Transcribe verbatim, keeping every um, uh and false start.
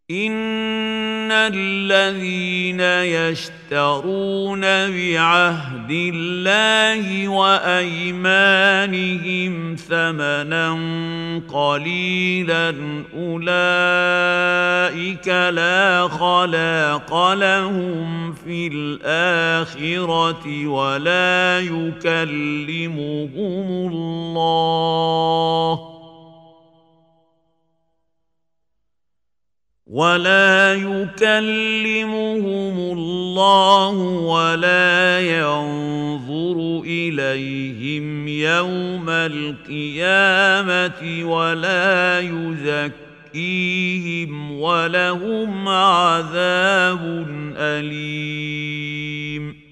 إن الذين يشترون بعهد الله وأيمانهم ثمنا قليلا أولئك لا خلاق لهم في الآخرة ولا يكلمهم الله ولا يكلمهم الله ولا ينظر إليهم يوم القيامة ولا يزكيهم ولهم عذاب أليم